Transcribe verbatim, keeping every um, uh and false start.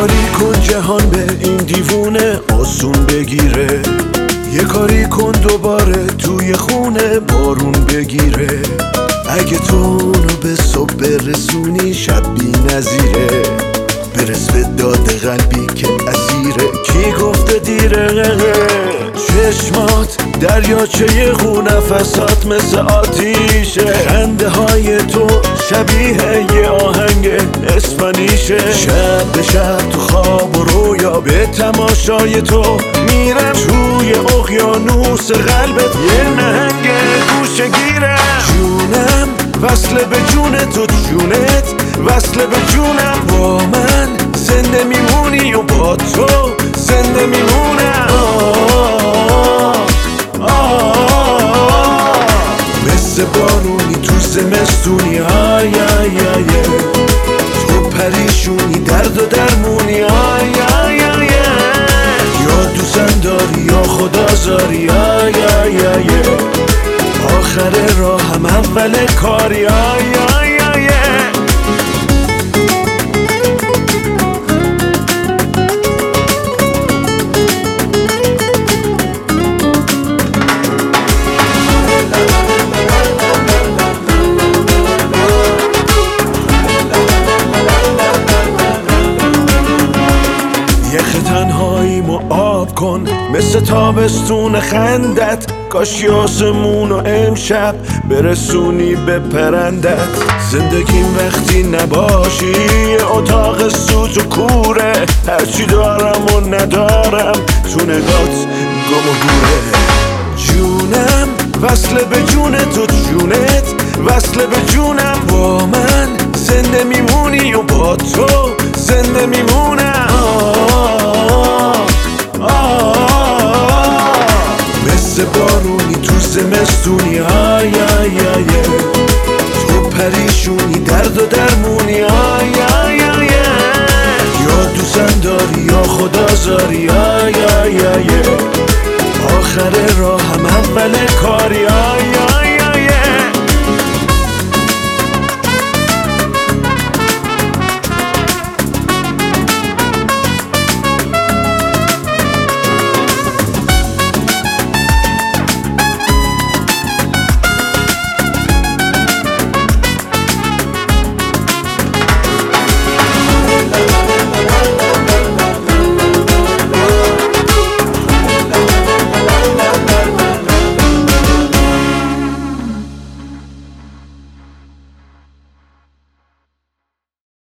کاری کن جهان به این دیوونه آسون بگیره، یه کاری کن دوباره توی خونه بارون بگیره. اگه تو اونو به صبح برسونی شب بی نظیره، برس به داد قلبی که اسیره. کی گفته دیره؟ چشمات دریاچه خون، نفسات مثل آتیشه، خنده های تو شبیه یه آهنگ اسپانیشه. شب به شب تو خواب و رویا به تماشای تو میرم، توی اقیانوس قلبت یه نهنگ گوشه گیره. جونم وصل به جون تو، جونت وصل به جونم. با من زنده میمونی و با تو زنده میمونم. مثل بارونی تو زمستونی، آی آی آی تو پریشونی درد و درمونی، آی آی آی یا دوستم داری یا خدا زاری، آی آی آی آخر راه هم اول کاری، آی آی آی یخ تنهاییمو آب کن مثل تابستون خندت، کاش آسمونو امشب برسونی به پرندت. زندگیم وقتی نباشی اتاق سوت و کوره، هرچی دارم و ندارم تو نگات گم و گوره. جونم وصل به جون تو، جونت وصل به جونم. با من زنده میمونی و با تو زنده میمونم. مثل بارونی تو زمستونی، آی آی آی تو پریشونی درد و درمونی، آی آی آی یا دوستم داری یا خدا زاری، آی آی آی آخر راه